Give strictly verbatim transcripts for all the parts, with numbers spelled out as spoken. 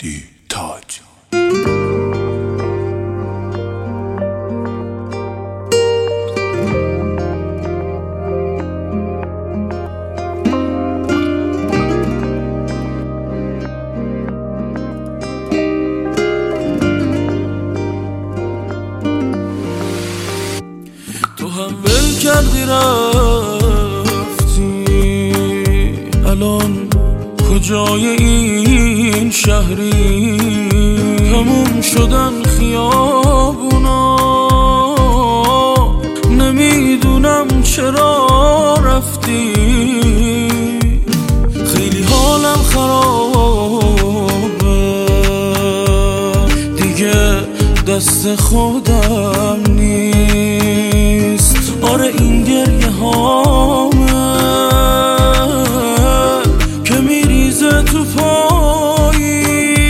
مهدی تاج. تو هم ول کردی رفتی، الان کجای این شهری؟ تموم شدن خیابونا، نمیدونم چرا رفتی. خیلی حالم خرابه دیگه، دست خودم نیست. آره این گریه هامه که میریزه تو پایی.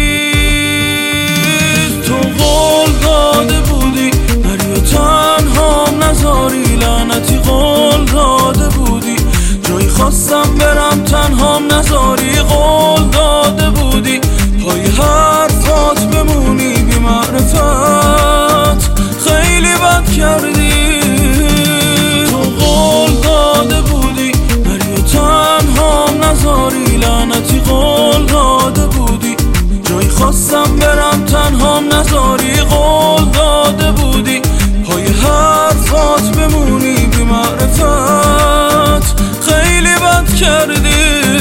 تو قول داده بودی نری و تنهام نذاری، لعنتی قول داده بودی جایی خواستم برم تنهام نذاری. قول داده بودی پای حرفات بمونی بی معرفت، خیلی بد کردی. تو قول داده بودی نری و تنهام نذاری، لعنتی قول داده بودی جایی خواستم برم تنهام نذاری. قول داده بودی پای حرفات بمونی بی معرفت، خیلی بد کردی.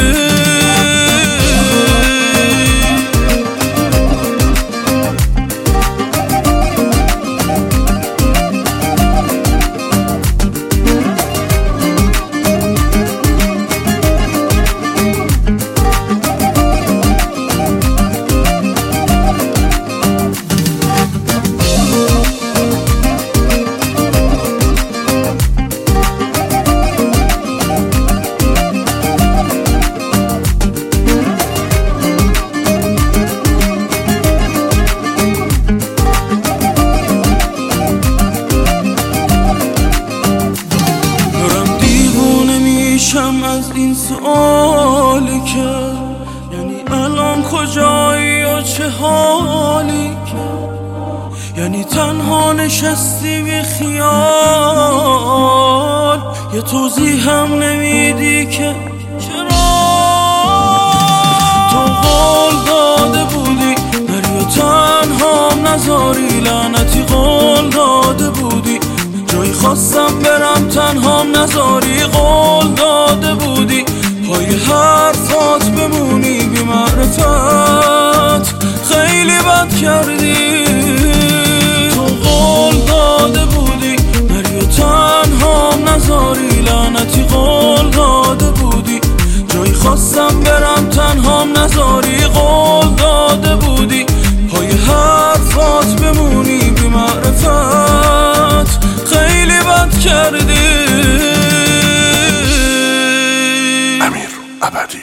از این سوالی که یعنی الان کجایی و چه حالی که، یعنی تنها نشستی بی خیال، یه توضیح هم نمیدی که چرا. تو قول داده بودی نری و تنهام نذاری، لعنتی قول داده بودی جایی خواستم برم تنهام نذاری. قول داده بودی پای حرفات بمونی بی معرفت، خیلی بد کردی. تو قول داده بودی نری و تنهام نذاری، لعنتی قول داده بودی جایی خواستم برم تنهام نذاری. قول داده بودی پای حرفات بمونی بی معرفت، خیلی بد کردی. امیر ابدی.